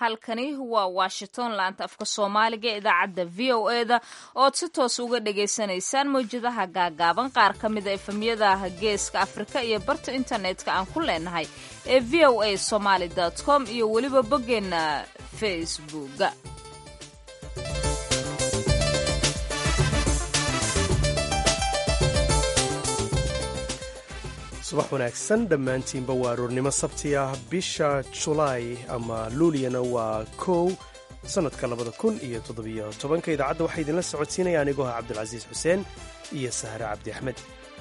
halkani waa Washington laanta afka Soomaaliga ee idaacadda VOA-da oo si toos uga dhageysanaysaan mowjadaha gaagaaban qaar ka mid ah efemyada geeska Afrika iyo barta internetka aan ku leenahay ee voasomali.com iyo weliba boggeena Facebook. subax wanaagsan dhammaantiinba waa aroornimo sabti ah bisha julaay ama luuliyana waa 1 sannadka 2017 idaacadda waxaa idinla socodsiinaya anigoo ah cabdilcasiis xuseen iyo sahre cabdi axmed.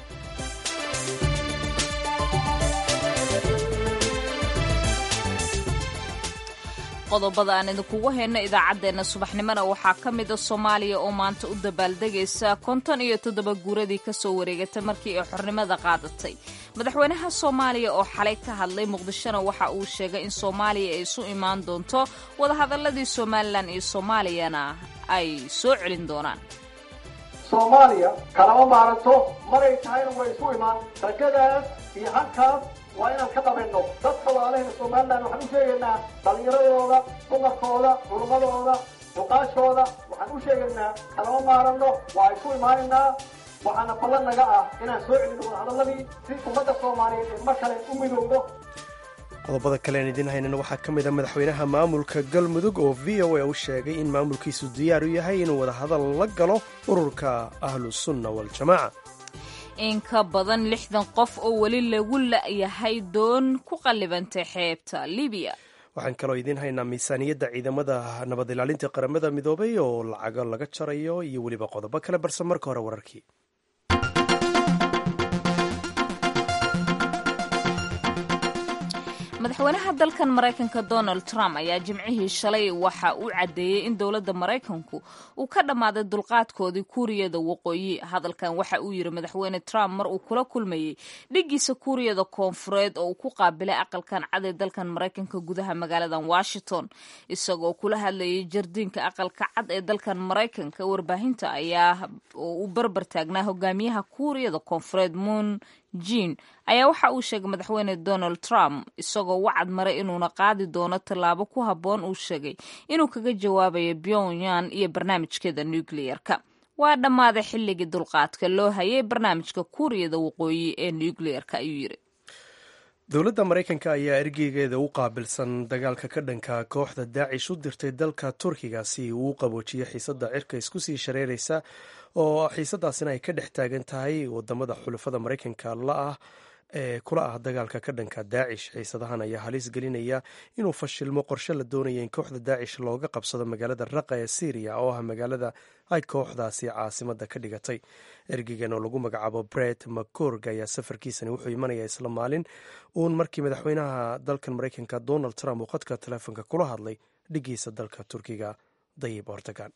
qodobada aan idinkugu hayno idaacaddeenna subaxnimona waxaa ka mid a Soomaaliya oo maanta u dabaaldegaysa 57 guuradii ka soo wareegatay markii ay xornimada qaadatay. madaxweynaha Soomaaliya oo xalay ka hadlay Muqdishona waxa uu sheegay in Soomaaliya ay isu imaan doonto wadahadaladii Somaliland iyo Soomaaliyana ay soo celin doonaan. Soomaaliya kalama maaranto maray tahayna way isu imaan ragadaas iyo halkaas waa inaan ka dhamayno dadka walaalaheena Somaliland waxaan u sheegaynaa dhalinyaradooda dumarkooda culumadooda duqaashooda waxaan u sheegaynaa kalama maaranno waa isu imaanaynaa waxaana ballan naga ah inaan soo celino wadahadaladii si ummadda Soomaaliyeed ee mar kale u midowdo. qodobada kale aan idin haynana waxaa ka mid ah madaxweynaha maamulka galmudug oo VOA u sheegay in maamulkiisu diyaar u yahay inuu wadahadal la galo ururka ahlusunna waljamaaca. in ka badan 60 qof oo weli lagu la'yahay doon ku qallibantay xeebta Libiya. waxaan kaloo idiin haynaa miisaaniyadda ciidamada nabad ilaalinta qaramada midoobay oo lacago laga jarayo iyo weliba qodobo kale balse marka hore wararkii. madaxweynaha dalkan Mareykanka Donald Trump ayaa jimcihii shalay waxa uu cadeeyay in dowladda Mareykanku uu ka dhamaaday dulqaadkoodii Kuuriyada Waqooyi. hadalkan waxa uu yiri madaxweyne Trump mar uu kula kulmayay dhigiisa Kuuriyada Koonfureed oo uu ku qaabilay aqalkan cad ee dalkan Mareykanka gudaha magaalada Washington. isagoo kula hadlayay jardiinka aqalka cad ee dalkan Mareykanka warbaahinta ayaa uu barbar taagnaa hogaamiyaha Kuuriyada Koonfureed Moon Jin ayaa waxa uu sheegay madaxweyne Donald Trump isagoo wacad maray inuuna qaadi doono tallaabo ku habboon uu sheegay inuu kaga jawaabayo Pyongyang iyo barnaamijkeeda nuclear-ka. waa dhammaaday xilligii dulqaadka loo hayay barnaamijka Kuuriyada Waqooyi ee nuclear-ka ayuu yiri. dowladda Mareykanka ayaa ergeygeeda u qaabilsan dagaalka ka dhanka kooxda Daacish u dirtay dalka Turkiga si uu u qaboojiyo xiisadda cirka isku sii shareeraysa oo xiisadaasina ay ka dhex taagan tahay wadamada xulafada Mareykanka ee kula ah dagaalka ka dhanka Daacish. xiisadahan ayaa halis gelinaya inuu fashilmo qorshe la doonaya in kooxda Daacish looga qabsado magaalada Raqqa ee Syria oo ah magaalada ay kooxdaasi caasimada ka dhigatay. ergeygan oo lagu magacaabo Brett McCurg ayaa safarkiisani wuxuu imanayaa isla maalin uun markii madaxweynaha dalkan Mareykanka Donald Trump uu khadka telefoonka kula hadlay dhigiisa dalka Turkiga Tayyip Erdogan.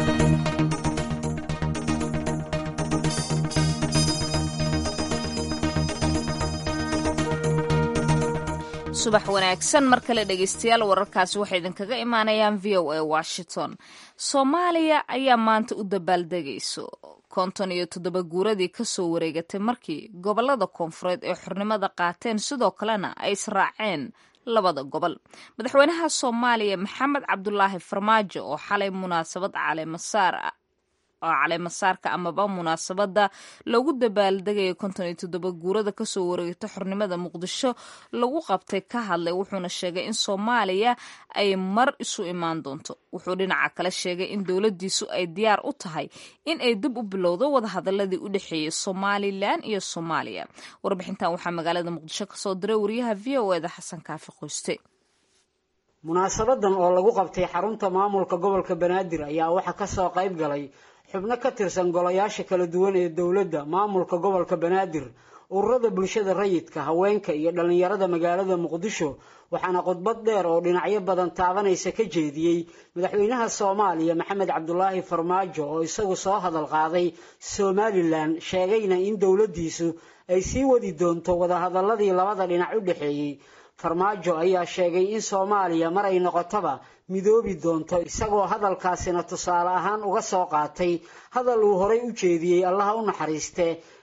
subax wanaagsan mar kale dhegeystayaal wararkaasi waxay idinkaga imaanayaan VOA Washington. Soomaaliya ayaa maanta u dabaaldegayso 57 guuradii ka soo wareegatay markii gobolada koonfureed ee xornimada qaateen sidoo kalena ay israaceen labada gobol. madaxweynaha Soomaaliya Maxamed Cabdulaahi Farmaajo oo xalay munaasabad caleemasaarka amaba munaasabada lagu dabaaldegaya 57 guurada kasoo wareegtay xornimada Muqdisho lagu qabtay ka hadlay wuxuuna sheegay in Soomaaliya ay mar isu imaan doonto. wuxuu dhinaca kale sheegay in dowladiisu ay diyaar u tahay in ay dib u bilowdo wadahadaladii u dhaxeeyay Somaliland iyo Soomaaliya. warbixintan waxaa magaalada Muqdisho kasoo diray wariyaha VOA-da Xasan Kaafi Qoyste. munaasabadan oo lagu qabtay xarunta maamulka gobolka Banaadir ayaa waxa ka soo qayb galay xubno ka tirsan golayaasha kala duwan ee dowladda, maamulka gobolka Banaadir, ururada bulshada rayidka, haweenka iyo dhalinyarada magaalada Muqdisho. waxaana khudbad dheer oo dhinacyo badan taabanaysa ka jeediyay madaxweynaha Soomaaliya Maxamed Cabdulaahi Farmaajo oo isagu soo hadal qaaday Somaliland, sheegayna in dowladiisu ay sii wadi doonto wadahadaladii labada dhinac u dhaxeeyay. Farmaajo ayaa sheegay in Soomaaliya mar ay noqotaba midoobi doonto, isagoo hadalkaasina tusaale ahaan uga soo qaatay hadal uu horay u jeediyay Allah u naxariiste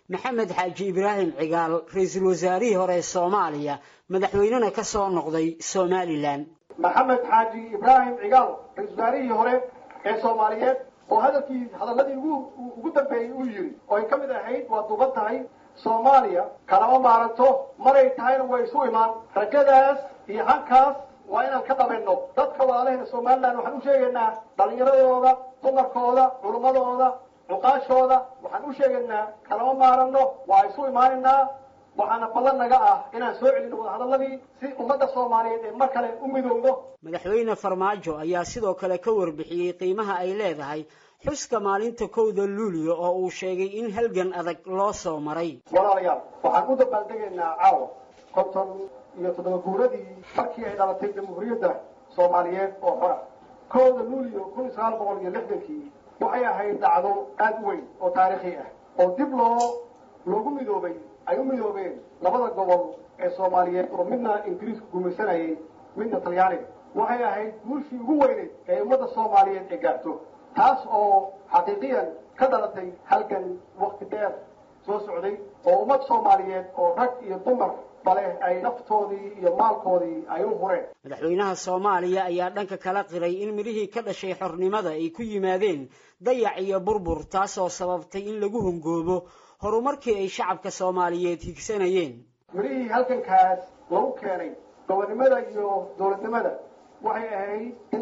maxamed xaaji ibraahim cigaal ra-iisul wasaarihii hore ee soomaaliya madaxweynena ka soo noqday somalilan. maxamed xaaji ibraahim cigaal ra-iisul wasaarihii hore ee soomaaliyeed oo hadalladii ugu dambeeyey uu yidhi oo ay ka mid ahayd waa duuban tahay soomaaliya kalama maaranto maray tahayna way isu imaan rajadaas iyo hankaas waa inaan ka dhamayno dadka walaalahayna somalilan waxaan u sheegaynaa dhallinyaradooda dumarkooda culummadooda cuqaashooda waxaan u sheegaynaa kalama maaranno waa isu imaanaynaa waxaana ballan naga ah inaan soo celino wadahadalladii si ummadda soomaaliyeed ee mar kale u midowdo. madaxweyne farmaajo ayaa sidoo kale ka warbixiyey qiimaha ay leedahay xuska maalinta 1 luulyo oo uu sheegay in halgan adag loo soo maray. walaalayaal waxaan u dabaaldegaynaa caawa 57 guuradii markii ay dhalatay jamhuuriyadda soomaaliyeed oo xora 1 luulyo 1960 waxay ahayd dhacdo aad u weyn oo taariikhi ah oo dib loogu midoobay ay u midoobeen labada gobol ee soomaaliyeed oo midna ingiriisku gumaysanayay midna talyaaniga. waxay ahayd guushii ugu weyneyd ee ummadda soomaaliyeed ee gaarto taas oo xaqiiqiyan ka dhalatay halgan waqti dheer soo socday oo ummad soomaaliyeed oo rag iyo dumar bale ay naftoodii iyo maalkoodii ay u hureen. madaxweynaha soomaaliya ayaa dhanka kala qiray in midhihii ka dhashay xornimada ay ku yimaadeen dayac iyo burbur taasoo sababtay in lagu hungoobo horumarkii ay shacabka soomaaliyeed higsanayeen. midhihii halgankaas lagu keenay gobonnimada iyo dowladnimada waxay ahayd in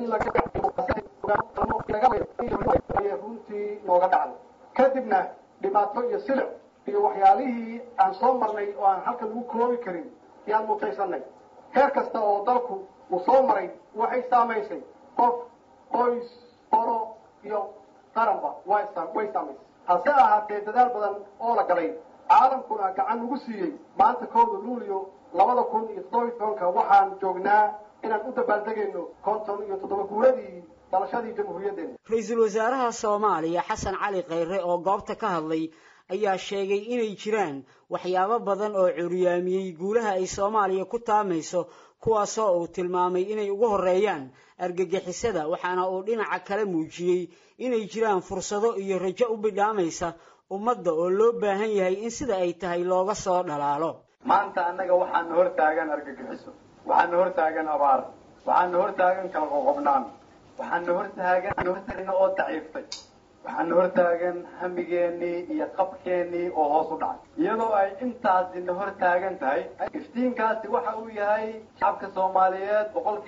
runtii nooga dhacday kadibna dhibaato iyo silic iyo waxyaalihii aan soo marnay oo aan halka lagu koobi karin yaan mutaysanay. heer kasta oo dalku uu soo maray waxay saamaysay qof qoys qoro iyo qaranba way saamaysay. hase ahaatee dadaal badan oo la galay caalamkuna gacan ugu siiyey maanta 1 luulyo 2017 waxaan joognaa inaan u dabaaldegayno 57 guuradii dalashadii jamhuuriyaddeena. ra-iisul wasaaraha soomaaliya xasan cali khayre oo goobta ka hadlay ayaa sheegay inay jiraan waxyaabo badan oo curyaamiyey guulaha ay soomaaliya ku taamayso kuwaasoo uu tilmaamay inay ugu horeeyaan argagixisada waxaana uu dhinaca kale muujiyey inay jiraan fursado iyo rajo u bidhaamaysa ummadda oo loo baahan yahay in sida ay tahay looga soo dhalaalo. maanta annaga waxaana hor taagan argagixiso, waxaana hor taagan abaar, waxaana hor taagan kala qoqobnaan, waxaana hor taagan oo daciiftay, waxaana hor taagan hamigeennii iyo qabkeennii oo hoos u dhacay. iyadoo ay intaasina hor taagan tahay iftiinkaasi waxa uu yahay shacabka soomaaliyeed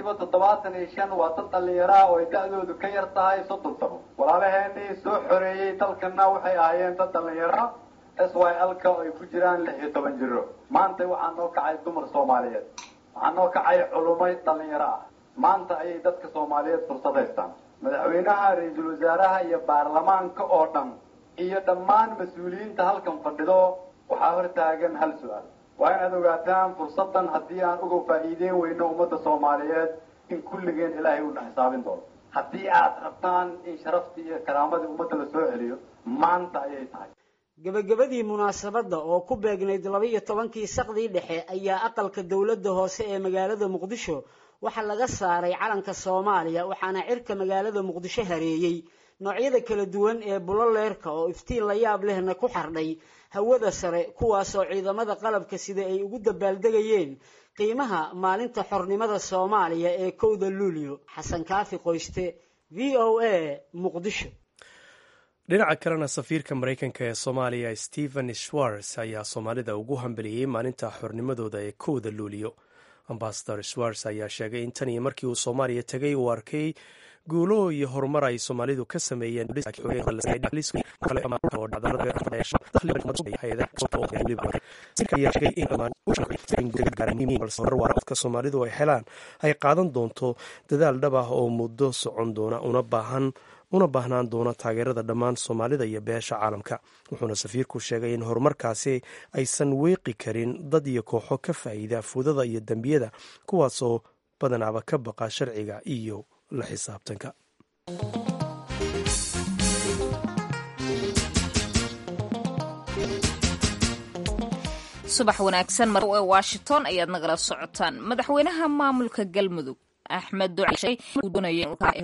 75% waa dad dhallinyaraha oo ay da'doodu ka yar tahay 30 sano. walaalaheenii soo xoreeyey dalkana waxay ahaayeen dad dhallinyara SYL-ka oo ay ku jiraan 16 jiro. maanta waxaa noo kacay dumar soomaaliyeed, waxaa noo kacay culumay dhallinyaro ah. maanta ayay dadka soomaaliyeed fursad haystaan. madaxweynaha ra-iisul wasaaraha iyo baarlamaanka oo dhan iyo dhammaan mas-uuliyiinta halkan fadhido waxaa hor taagan hal su-aal. waa inaad ogaataan fursaddan haddii aan uga faa'iideyn weyno ummadda soomaaliyeed in kulligeen ilaahay uuna xisaabin doono. haddii aad rabtaan in sharaftii iyo karaamadii ummadda la soo celiyo maanta ayay tahay. gabagabadii munaasabadda oo ku beegnayd 12 saqdii dhexe ayaa aqalka dowladda hoose ee magaalada muqdisho waxaa laga saaray calanka soomaaliya waxaana cirka magaalada muqdisho hareeyey noocyada kala duwan ee buloleerka oo iftiin la yaab lehna ku xardhay hawada sare kuwaasoo ciidamada qalabka sida ay ugu dabaaldegayeen qiimaha maalinta xornimada soomaaliya ee 1 luulyo. xasan kaafi qoyste VOA muqdisho. dhinaca kalena safiirka maraykanka ee soomaaliya Stephen Schwartz ayaa soomaalida ugu hambeliyey maalinta xornimadooda ee 1 luulyo. ambasador Schwartz ayaa sheegay in tan iyo markii uu soomaaliya tegay uu arkay guulo iyo horumar ay soomaalidu ka sameeyeen dadka soomaalidu ay helaan ay qaadan doonto dadaal dhab ah oo muddo socon doona una baahnaan doona taageerada dhammaan soomaalida iyo beesha caalamka. wuxuuna safiirku sheegay in horumarkaasi aysan weeqi karin dad iyo kooxo ka faa'iida fuudada iyo dembiyada kuwaasoo badanaaba ka baqa sharciga iyo la xisaabtanka. subax wanaagsan mar ee Washington ayaad nagala socotaan. madaxweynaha maamulka galmudug axmed ducashay uu doonayay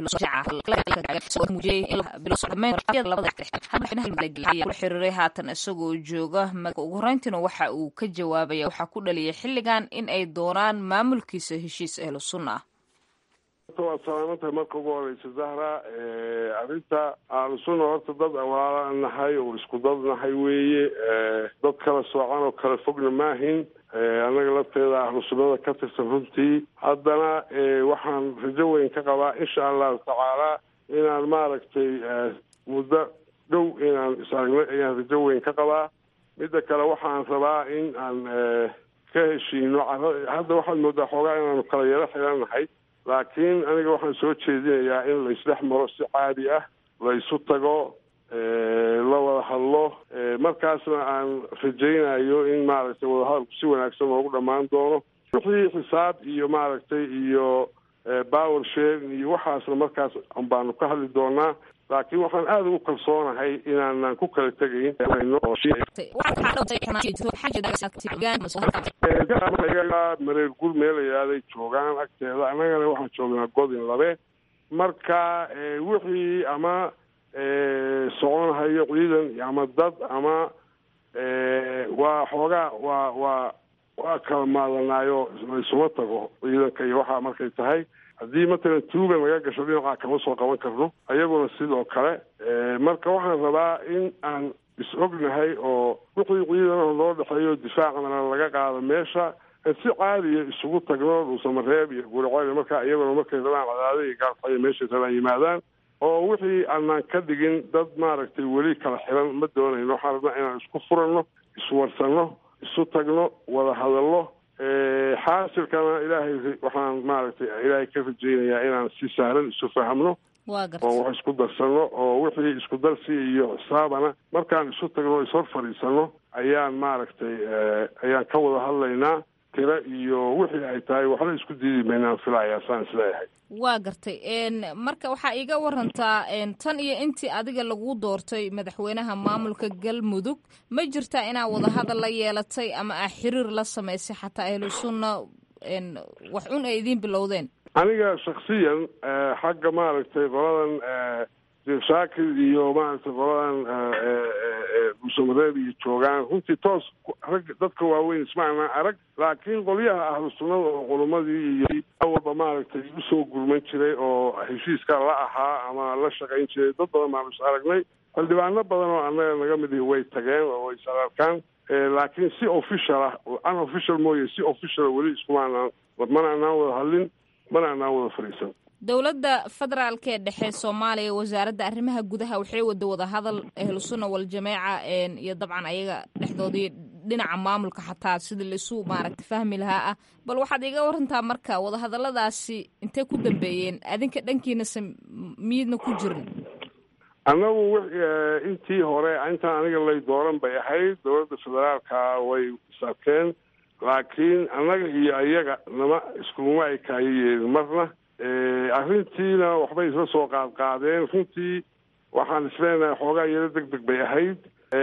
inuu xiriiray haatan isagoo jooga ugu horeyntiina waxa uu ka jawaabaya waxaa ku dhaliyay xilligan in ay doonaan maamulkiisa heshiis ahlu sunna waa salaamantahay marka ugu horeysa zahra arrinta ahlu sunna horta dad awaala nahay oo isku dad nahay weeye dad kala soocan oo kala fogna maahin annaga lafteeda ahlu sunnada ka tirsan runtii haddana waxaan rajo weyn ka qabaa insha allahu tacaala inaan maaragtay muddo dhow inaan isaragno ayaan rajo weyn ka qabaa midda kale waxaan rabaa in aan ka heshiino hadda waxaad moodaa xoogaa inaanu kala yaro xirannahay laakiin aniga waxaan soo jeedinayaa in laisdhex maro si caadi ah la isu tago la wada hadlo markaasna aan rajaynayo in maaragtay wadahadalku si wanaagsan loogu dhammaan doono wixii xisaab iyo maaragtay iyo power sharing iyo waxaasna markaas baanu ka hadli doonaa laakiin waxaan aada ugu kalsoonahay inaanan ku kala tegayn mareer gur meelayaaday joogaan agteeda annagana waxaan joognaa godin labe marka wixii ama soconhayo ciidan ama dad ama waa xoogaa waa kala maadanaayo laysuma tago ciidanka iyo waxaa markay tahay haddii matalan tuugan laga gasho dhinacaa kama soo qaban karno ayaguna sidoo kale marka waxaan rabaa in aan is-ognahay oo wixii ciidanaha loo dhexeeyo difaacana laga qaado meesha si caadiya isugu tagno dhuusamareeb iyo guriceel markaa iyaguna markay rabaan cadaada iyo gaalxayo meeshay rabaan yimaadaan oo wixii aanaan ka dhigin dad maaragtay weli kala xiran ma doonayno waxaan rabnaa inaan isku furanno iswarsanno isu tagno wada hadallo xaasilkana ilaahay waxaan maaragtay ilaahay ka rajaynayaa inaan si sahlan isu fahamno oo wax isku darsano oo wixii isku darsi iyo xisaabana markaan isu tagno ishor fadhiisano ayaan maaragtay ayaan ka wada hadlaynaa tira iyo wixii ay tahay waxna isku diidi maynaan filayaa saan isleeyahay waa gartay marka waxaa iiga warantaa tan iyo intii adiga lagu doortay madaxweynaha maamulka galmudug ma jirtaa inaa wadahadal la yeelatay ama aa xiriir la samaysay xataa ahlu sunna wax un ay idiin bilowdeen aniga shaksiyan xagga maaragtay qoladan shaakir iyo maaragtay qoladan dhuusamareeb iyo joogaan runtii toos rag dadka waaweyn ismaana arag laakiin qolyaha ahlu sunnada oo culumadii iyo awalba maaragtay usoo gurman jiray oo heshiiska la ahaa ama la shaqayn jiray dad badan baanu is aragnay xildhibaano badan oo annaga naga mid ihi way tageen oo way is ararkaan laakiin si official ah unofficial mooye si official weli iskumaanaan mana anaan wada hadlin mana anaan wada fadhiisan dowladda federaalka ee dhexe soomaaliya wasaaradda arrimaha gudaha waxay wada hadal ahlu sunna waljamaaca iyo dabcan ayaga dhexdoodii dhinaca maamulka xataa sidii laisu maaragta fahmi lahaa ah bal waxaad iga warantaa marka wadahadaladaasi intay ku dambeeyeen adinka dhankiinase miyidna ku jirin annagu intii hore intaan aniga lay dooran bay ahayd dowladda federaalka way isarkeen laakiin annaga iyo ayaga iskuma ay kaayayeelin marna arrintiina waxbay isla soo qaadqaadeen runtii waxaan isleenahay xoogaa yaro deg deg bay ahayd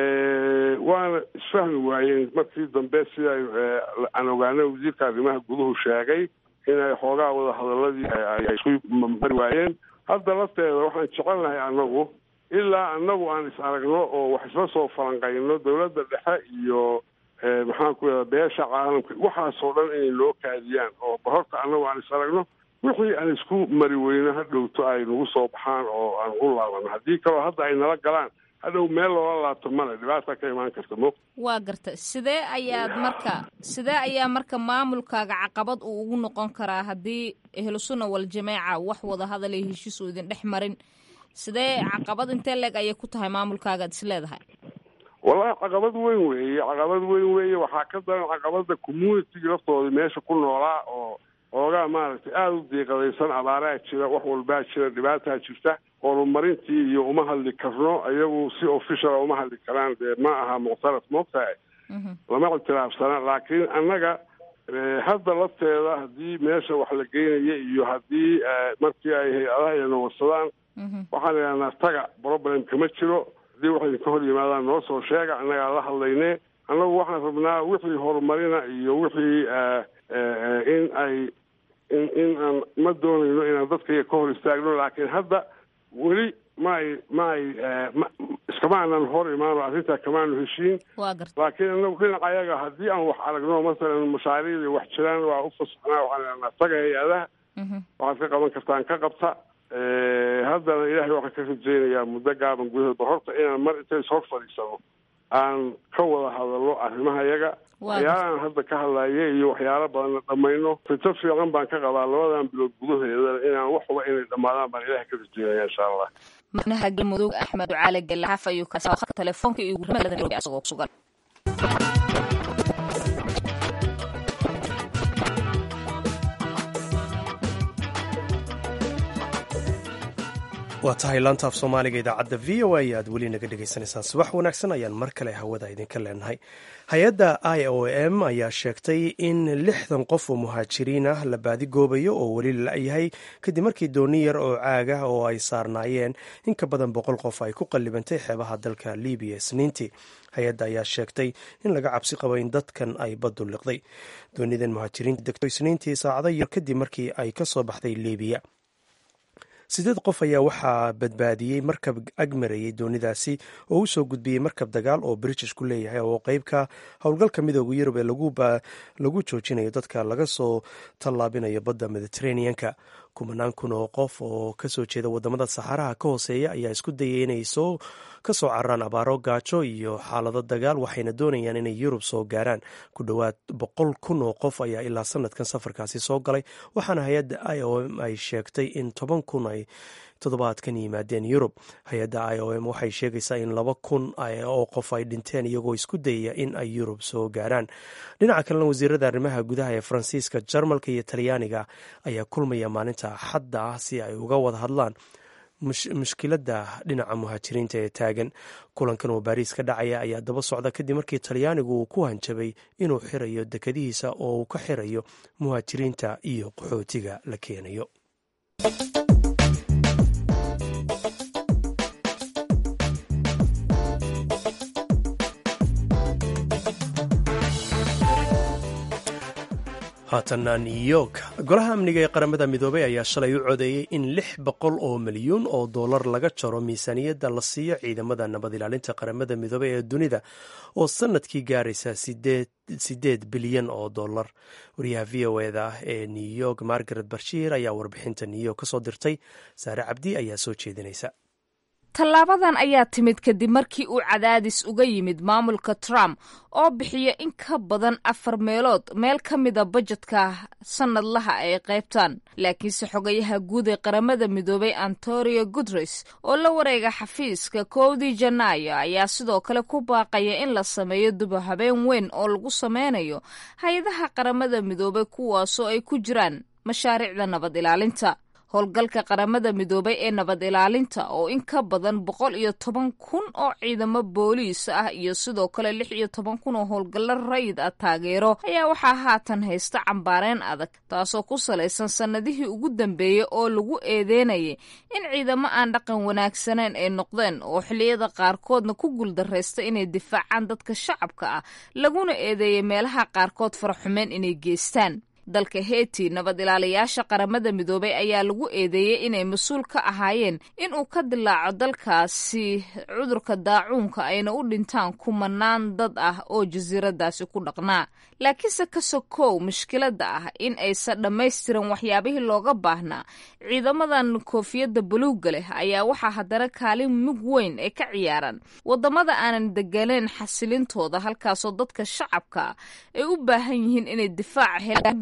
waana isfahmi waayeen markii dambe sida aan ogaana wasiirka arrimaha guduhu sheegay inay xoogaa wada hadaladii ay isku mari waayeen hadda lafteeda waxaan jecelnahay annagu ilaa annagu aan is aragno oo wax isla soo falanqayno dowladda dhexe iyo maxaan ku yidhahda beesha caalamka waxaasoo dhan inay loo kaadiyaan oo horta annagu aan is aragno wixii aan isku mari weyno hadhowto ay nagu soo baxaan oo aan ugu laabano haddii kaloo hadda ay nala galaan hadhow meel loola laabto male dhibaata ka imaan karta mo waa garta sidee ayaa marka maamulkaaga caqabad uu ugu noqon karaa haddii ahlu sunna waljamaaca wax wada hadal iyo heshiis uu idin dhex marin sidee caqabad intee leeg ayay ku tahay maamulkaagaad is leedahay wallahi caqabad weyn weeye waxaa ka daran caqabada communitiga laftooda meesha ku noolaa oo oogaa maaragtay aada u diiqadaysan abaaraa jira wax walbaa jira dhibaataa jirta horumarintii iyo uma hadli karno iyagu si officiala uma hadli karaan dee ma aha muctaraf moogtahay lama ictiraafsana laakiin annaga hadda lafteeda haddii meesha wax la geynaya iyo haddii markii ay hay-adaha iyana warsadaan waxaan idhahnaa taga problem kama jiro haddii waxay ka hor yimaadaan noo soo sheega annagaa la hadlayne annagu waxaan rabnaa wixii horumarina iyo wixii in ay in aan ma doonayno inaan dadkaiga ka hor istaagno laakiin hadda weli iskama aanan hor imaano arrintaa kamaanu heshiin laakiin inagu dhinaca ayaga haddii aan wax aragno masalan mashaariicdii wax jiraan waa u fasaxnaa waxaan taga hay-adaha waxaad ka qaban kartaan ka qabta haddana ilaahay waxaan ka rajaynayaa muddo gaaban gudahoodba horta inaan mar inta is hor fadhiisano aan ka wada hadalno arrimaha yaga waxyaalahan hadda ka hadlaya iyo waxyaalo badanna dhamayno rajo fiican baan ka qabaa labadan bilood gudaheeda inaan waxba inay dhammaadaan baan ilaahay ka rajaynaya insha allah madaxweynaha galmudug axmed ducaale gelaxaf ayuu kasaa khadka telefoonka iyo gurmadda asagoo kusugan waa tahay laanta af soomaaliga idaacadda v o a aad weli naga dhegaysanaysaan subax wanaagsan ayaan mar kale hawada idinka leenahay hay-adda i o m ayaa sheegtay in 60 qof oo muhaajiriin ah la baadigoobayo oo weli la-yahay kadib markii dooni yar oo caag ah oo ay saarnaayeen in ka badan 100 qof ay ku qallibantay xeebaha dalka libiya isniintii hay-adda ayaa sheegtay in laga cabsi qabo in dadkan ay baddu liqday doonidan muhaajiriinta degto isniintii saacado yar kadib markii ay ka soo baxday libiya 8 qof ayaa waxaa badbaadiyey markab agmarayay doonidaasi oo u soo gudbiyey markab dagaal oo british ku leeyahay oo qeybka howlgalka midooda yurub ee lagu joojinayo dadka laga soo tallaabinayo badda mediterraneanka 10 kun oo qof oo kasoo jeeda wadamada saxaraha ka hooseeya ayaa isku dayay inay kasoo cararaan abaaro gaajo iyo xaalado dagaal waxayna doonayaan inay yurub soo gaaraan ku dhowaad 100 kun oo qof ayaa ilaa sanadkan safarkaasi soo galay waxaana hay-adda i o m ay sheegtay in 10 kun ay toddobaadkan yimaadeen yurub hay-adda i o m waxay sheegaysaa in 2 kun oo qof ay dhinteen iyagoo isku dayaya in ay yurub soo gaaraan dhinaca kalena wasiirada arrimaha gudaha ee faransiiska jarmalka iyo talyaaniga ayaa kulmaya maalinta axadda ah si ay uga wada hadlaan mushkiladda dhinaca muhaajiriinta ee taagan kulankan oo baariis ka dhacaya ayaa daba socda kadib markii talyaanigu uu ku hanjabay inuu xirayo dekadihiisa oo uu ka xirayo muhaajiriinta iyo qaxootiga la keenayo haatana new york golaha amniga ee qaramada midoobay ayaa shalay u codeeyey in 600 oo milyuun oo dollar laga jaro miisaaniyadda la siiyo ciidamada nabad ilaalinta qaramada midoobay ee dunida oo sanadkii gaaraysa 8 bilyan oo dollar wariyaha v o eda ee new york margaret barshiir ayaa warbixinta new york kasoo dirtay saare cabdi ayaa soo jeedinaysa tallaabadan ayaa timid kadib markii uu cadaadis uga yimid maamulka Trump oo bixiya in ka badan 4 meelood meel ka mida bajetka sanadlaha ay qaybtaan laakiinse xogayaha guud ee qaramada midoobay Antonio Guterres oo la wareega xafiiska 1 Janaayo ayaa sidoo kale ku baaqaya in la sameeyo dib u habeen weyn oo lagu sameynayo hay'adaha qaramada midoobay kuwaasoo ay ku jiraan mashaariicda nabad ilaalinta howlgalka qaramada midoobay ee nabad ilaalinta oo in ka badan 110 kun oo ciidamo booliis ah iyo sidoo kale 16 kun oo howlgallo rayid ah taageero ayaa waxaa haatan haysta cambaareen adag taasoo ku salaysan sanadihii ugu dambeeyey oo lagu eedeynayay in ciidamo aan dhaqan wanaagsaneyn ay noqdeen oo xilliyada qaarkoodna ku guuldarraysta inay difaacaan dadka shacabka ah laguna eedeeyay meelaha qaarkood faraxumeen inay geystaan dalka Haiti nabad ilaaliyaasha qaramada midoobay ayaa lagu eedeeyay inay mas'uul ka ahaayeen in uu ka dilaaco dalkaasi cudurka daacuunka ayna u dhintaan kumanaan dad ah oo jasiiradaasi ku dhaqnaa laakiinse ka sokow mushkiladda ah in aysan dhammaystiran waxyaabihii looga baahnaa ciidamadan koofiyadda buluugga leh ayaa waxaa haddana kaalin mug weyn ay ka ciyaaraan wadamada aanan deganeyn xasilintooda halkaasoo dadka shacabka ay u baahan yihiin inay difaaca helaan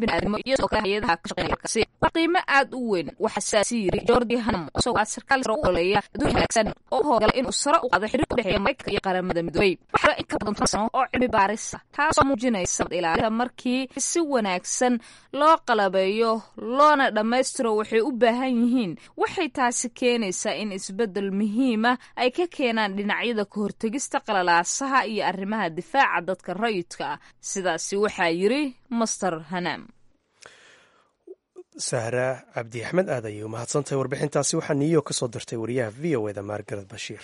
waa qiimo aad u weyn waxasaasi yiri Jordi Hanam oo sarkaal sare u oleeya adduun wanaagsan oo hogala inuu sare u qaado xiriirka u dhexeeya Mareykanka iyo qaramada midoobay waxa in ka badan 10 sano oo cilmi baaris ah taasoo muujinaysa ilaalinta markii si wanaagsan loo qalabeeyo loona dhammaystiro waxay u baahan yihiin waxay taasi keenaysaa in isbedel muhiim ah ay ka keenaan dhinacyada ka hortagista qalalaasaha iyo arrimaha difaaca dadka rayidka ah sidaasi waxaa yiri Master Hanam sahra cabdi axmed aad ayay u mahadsantahay warbixintaasi waxaa new york ka soo dirtay wariyaha v o eda margaret bashiir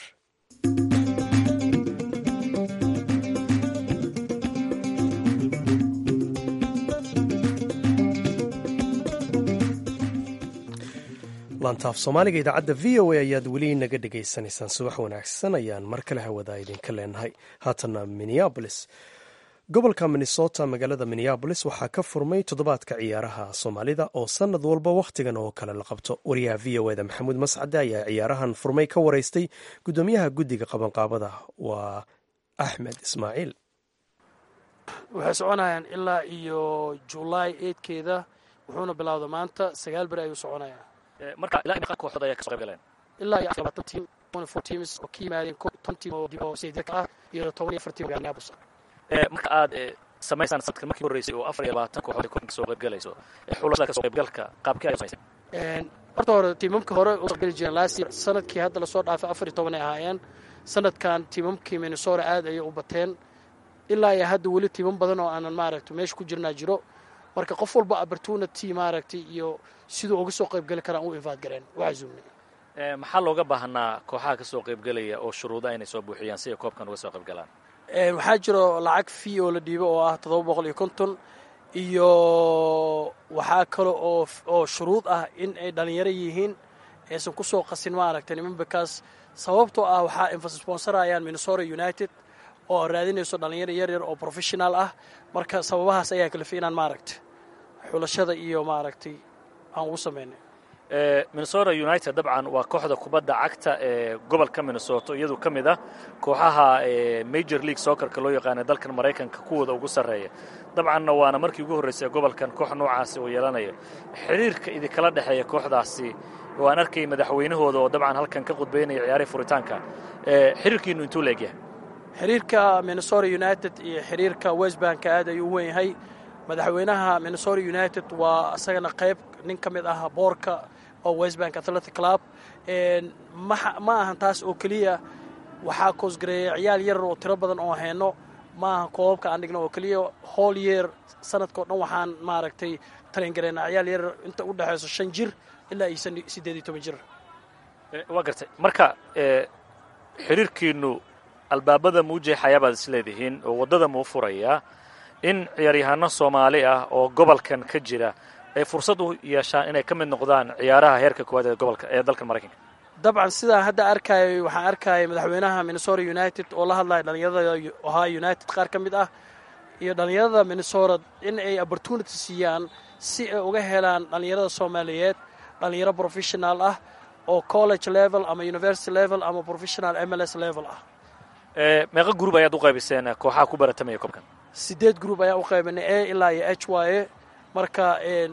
laantaaf soomaaliga idaacadda v o a ayaad weli naga dhegaysanaysaan. subax wanaagsan ayaan mar kale hawada idinka leenahay. haatana minneabolis, gobolka minnesota, magaalada minneabolis waxaa ka furmay toddobaadka ciyaaraha soomaalida oo sanad walba wakhtigan oo kale la qabto. wariyaha v o eda maxamuud mascade ayaa ciyaarahan furmay ka waraystay gudoomiyaha guddiga qabanqaabada, waa axmed ismaaciil. waxay soconayaan ilaa iyo julaay 8keeda, wuxuuna bilowda maanta 9 beri ayuu soconayaa. marka ilaa imika kooxood ayaa ka soo qayb galeen ilaa iyo 24 team, 24 teams oo ka yimaadeen 10 team oo dib oo sideed ah iyo 14 team oo Minneapolis. marka aad samaysaan sanadka markii horeysay oo 24 kooxood ka soo qayb galayso xulashada ka soo qayb galka qaabkii ay samaysay. horta hore tiimamka hore u soo gali jireen last year, sanadkii hadda la soo dhaafay 14 ay ahaayeen. sanadkan tiimamkii Minnesota aad ayay u bateen, ilaa iyo hadda weli tiimam badan oo aanan maaragtay meesha ku jirnaa jiro. marka qof walba opportunity maaragtay iyo sidoo uga soo qayb gali karaan u invite gareen waa zoomnay. maxaa looga baahnaa kooxaha ka soo qayb galaya oo shuruudaha inay soo buuxiyaan si ay koobkan uga soo qayb galaan? waxaa jiro lacag fee oo la dhiibo oo ah $750 iyo waxaa kale oo shuruud ah in ay dhalinyaro yihiin, aysan ku soo qasin maaragtay niman bakaas sababtoo ah waxaa sponsorayaan Minnesota United oo raadinayso dhalinyaro yaryar oo professional ah. marka sababahaas ayaa kala fiinaan maaragtay xulashada iyo maaragtay aan ugu sameynay. Minnesota United dabcan waa kooxda kubadda cagta ee gobolka Minnesota, iyadoo ka mid ah kooxaha Major League Soccer-ka loo yaqaan dalkan Mareykanka kuwooda ugu sareeya. dabcanna waana markii ugu horeysay gobolkan koox noocaasi oo yeelanaya. xiriirka idinkala dhaxeeya kooxdaasi waan arkay madaxweynahooda oo dabcan halkan ka qudbeynaya ciyaarihii furitaanka. xiriirkiinu intuu leegyahay? xiriirka Minnesota United iyo xiriirka West Bank aad ayuu u weyn yahay. madaxweynaha Minnesota United waa asagana qayb nin ka mid ah boorka oo West Bank Athletic Club. ma ahan taas oo keliya, waxaa koosgareeya ciyaal yar oo tiro badan oo hayno, ma ahan koobabka aan dhigno oo keliya. whole year sanadkoo dhan waxaan maaragtay talingareynaa ciyaal yar inta u dhexayso 5 jir ilaa iyo 18 jir. waa gartay. marka xiriirkiinu albaabada muujeexayabaad isleedihiin oo waddada muu furayaa in ciyaaryahaano Soomaali ah oo gobolkan ka jira ay fursad u yeeshaan inay ka mid noqdaan ciyaaraha heerka koowaad ee gobolka ee dalka Mareykanka? dabcan sidaa hadda waxaan arkayay madaxweynaha Minnesota United oo la hadlaya dhalinyarada Ohio United qaar ka mid ah iyo dhalinyarada Minnesota in ay opportunity siiyaan si ay uga helaan dhalinyarada Soomaaliyeed dhalinyaro professional ah oo college level ama university level ama professional MLS level ah. meeqa group ayaad u qaybiseen kooxaha ku baratamaya koobkan? 8 group ayaa u qaybinay A ilaa iyo H waaye. marka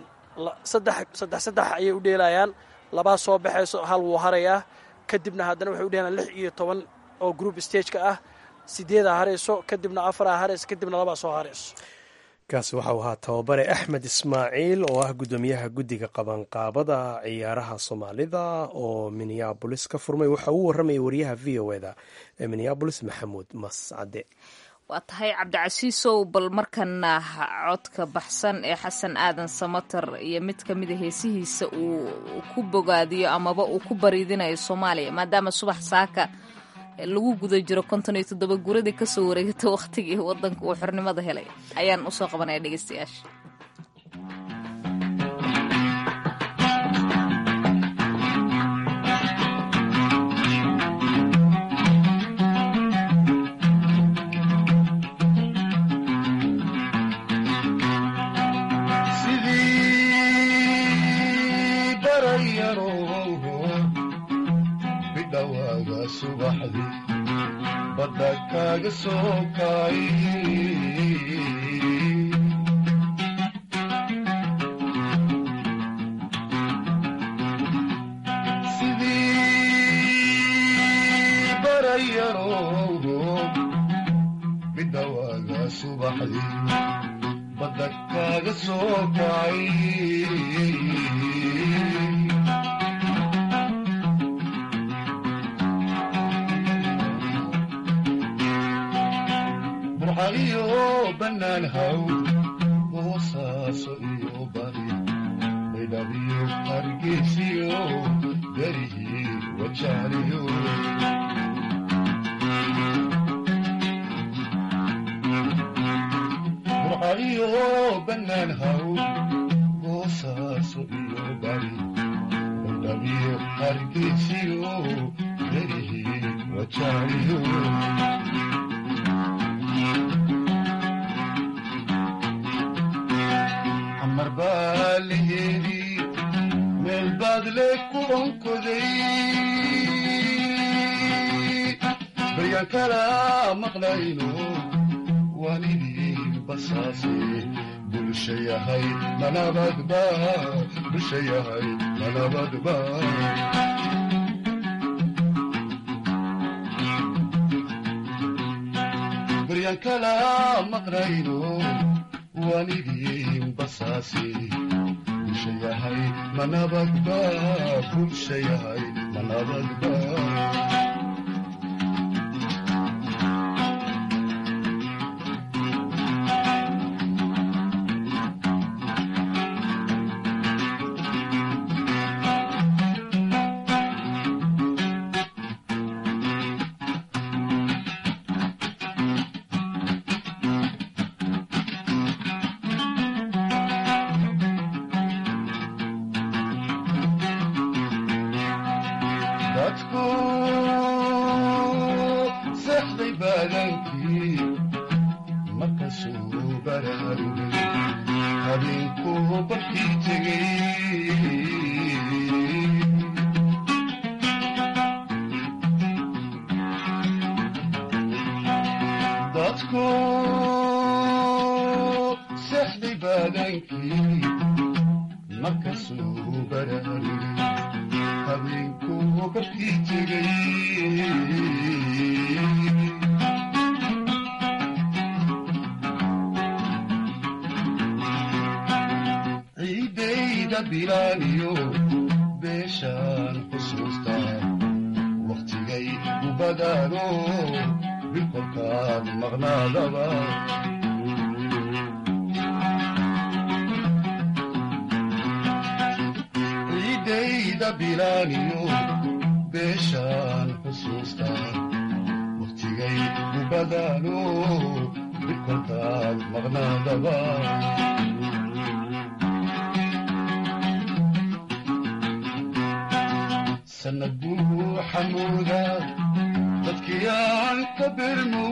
saddex ayay u dheelayaan, 2 soo baxayso, 1 wuu harayaa. kadibna haddana waxay u dheelayaan 6 iyo 10 oo group stage-ka ah. 8 harayso, kadibna 4 harayso, kadibna 2 soo harayso. kaasi waxau ahaa tababare axmed ismaaciil oo ah gudoomiyaha guddiga qabanqaabada ciyaaraha soomaalida oo Minneabolis ka furmay. waxa uu warramayay wariyaha v o eda ee Minneabolis maxamuud mascade. waa tahay cabdicasiisow, bal markana codka baxsan ee xasan aadan samatar iyo mid ka mida heesihiisa uu ku bogaadiyo amaba uu ku bariidinayo Soomaaliya, maadaama subax saaka lagu guda jiro 57 guradii ka soo wareegtay waqtigii waddanka uu xornimada helay, ayaan u soo qabanaya dhegeystayaasha. badda kaaga soo kaay sidii barayaroo bidhawaaga subaxdii badda kaaga soo kaay iyo banaan haw hoosaaso iyo bari midhabiyo hargeysiyo garihii wajaariyo burca iyo banaan haw hoosaaso iyo bari baydhabiyo hargeysiyo berihii wajaaliyo xamar baa laheedii meel baad le kubankoday baryaan kala maqlayno waanidii basaase bulsha yahay manabadba bulsha yahay manabadba baryaan kala maqlayno waanidii basaase bulsha yahay manabadba bulsha yahay manabadba bilaaniyo beeshaan xusuusta wakhtigay u badaano bilkolkaad maqnaadaba ciidayda bilaaniyo beeshaan xusuusta wakhtigay u badaano bilkolkaad maqnaadaba sanad buu xamuuda dadkii aan ka birmo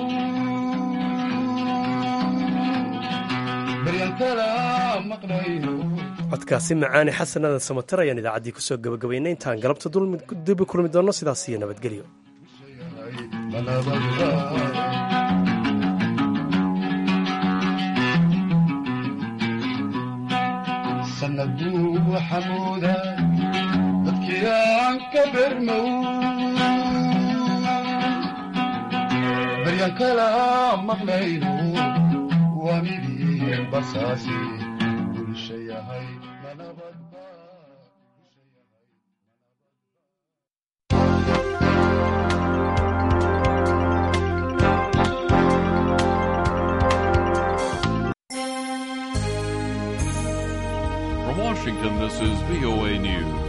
baryan kala maqlayno codkaasi macaani xasanada samatar ayaan idaacaddii ku soo gabagabaynay intaan galabta dib u kulmi doonno sidaas iyo nabadgelyo sanad buu xamuuda dadkiyaan ka bermow baryan kala maqlayno waanidii basaasi bulsha yahay manabadba From Washington, this is VOA News.